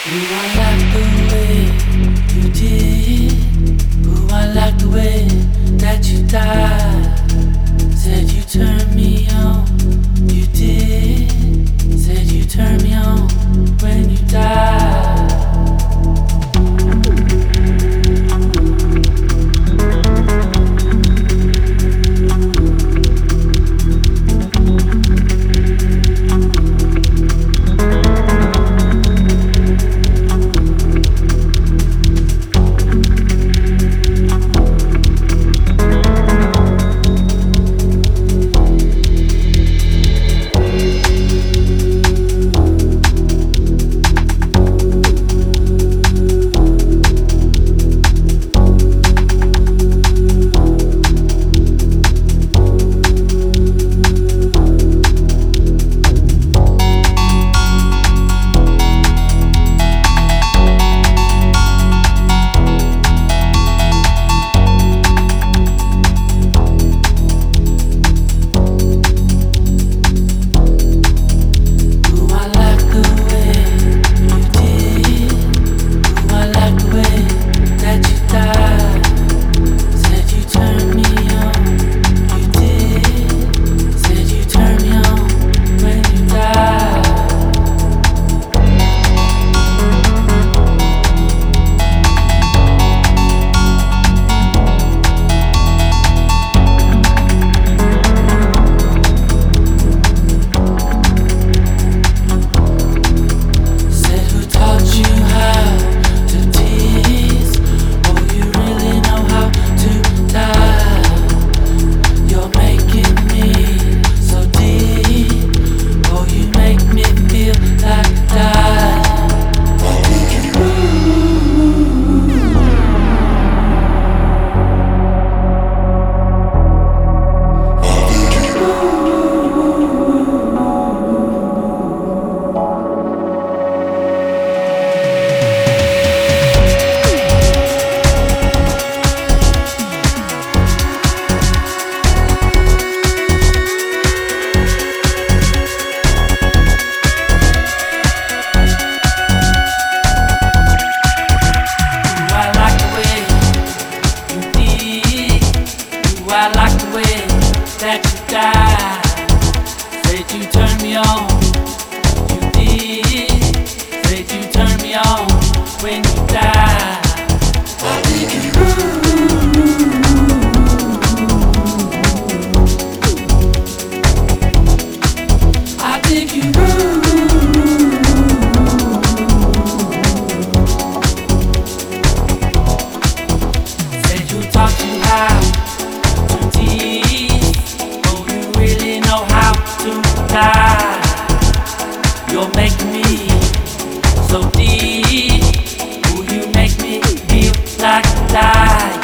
Ooh, I like the way you did. Ooh, I like the way that you died. Said you turned me on. You did. Said you turned me on when you died. I like the way that you died. Said you turned me on. You did. Said you turned me on when you died. I think you I think you said you talk too high. You're making me so deep. Ooh, you make me feel like I die.